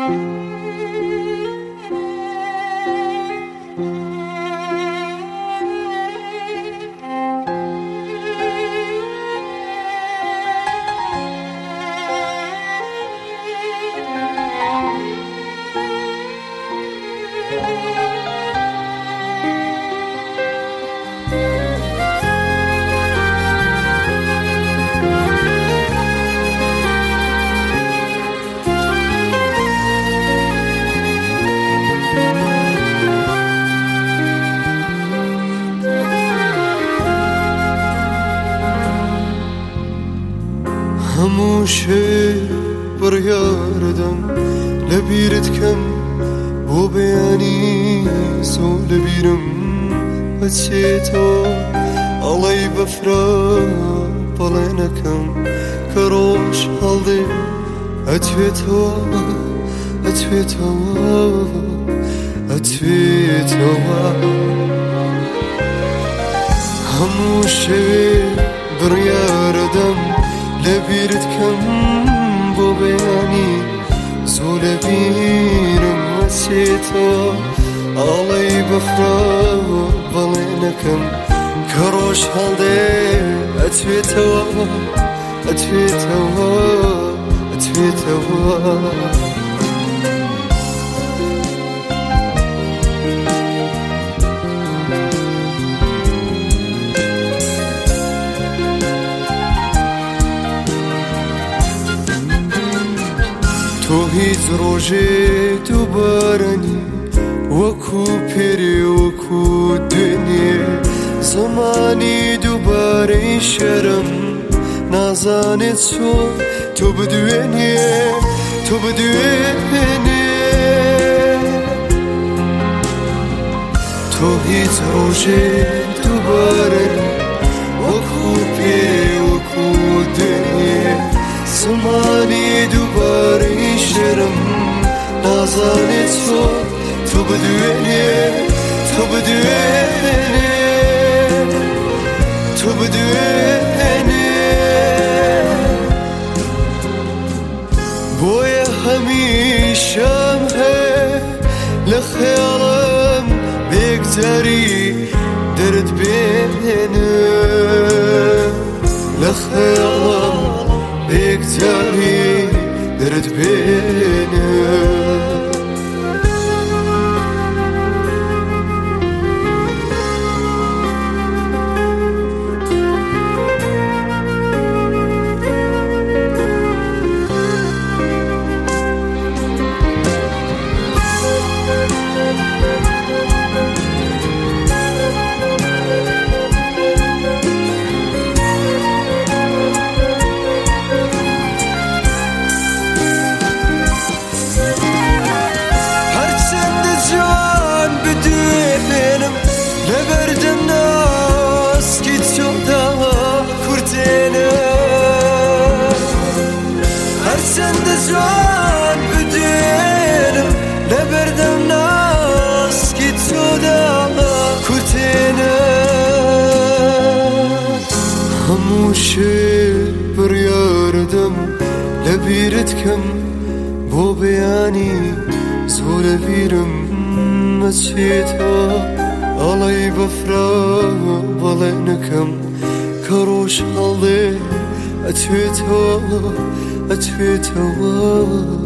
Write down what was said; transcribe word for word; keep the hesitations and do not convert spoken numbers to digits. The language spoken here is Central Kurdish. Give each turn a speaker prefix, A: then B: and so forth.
A: هەمووشێ بڕیاردەم لە بیرت کەم بۆ بەیانی زۆ لە بیرم بەچێتەوە ئەڵەی بەفرە بەڵێ نەکەم کە ڕۆژ هەڵدێ ئەتوێتەوە ئەتوێتەوە ئەتوێتەوە هەمووشێ بڕیاردەم لە بیرت کەم بۆ بەیانی زۆ لە بیرم وەچێتەوە ئاڵەی بەفرە بەڵێ نەکەم کە ڕۆژ هەڵدێ ئەتوێتەوە ئەتوێتەوە ئەتوێتەوە تۆ هیچ ڕۆژێ دووبارەنی وەکو پێرێ وەکو دوێنێ زەمانی دووبارەی شەرم نازانێت چۆن تۆ بدوێنێ تۆ بدوێنێ تۆ هیچ ڕۆژێ دووبارەنی وەکو پێرێ وەکو دوێنێ زەمانی دووبارەی شەرم نازانێت چۆن تۆ بدوێنێ تۆ بدوێنێ تۆ بدوێنێ بۆیە هەمیشەم هەیە لە خەیاڵم بێگجاری دەرت بێنێ لە خەیاڵم بێگجاری دەرت بێنێ لەبەردەم ناسکی تۆدا کورتێنە هەرچەندە جوان بدوێنم لەبەردەم ناسکی تۆدا کورتێنە هەموو شێ بڕیاردەم لە بیرت کەم بۆ بەیانی زۆ لە بیرم مەچێتەوە ئەڵەی بەفرە بەڵێ نەکەم کە ڕۆژ هەڵدێ ئەتوێتەوە ئەتوێتەوە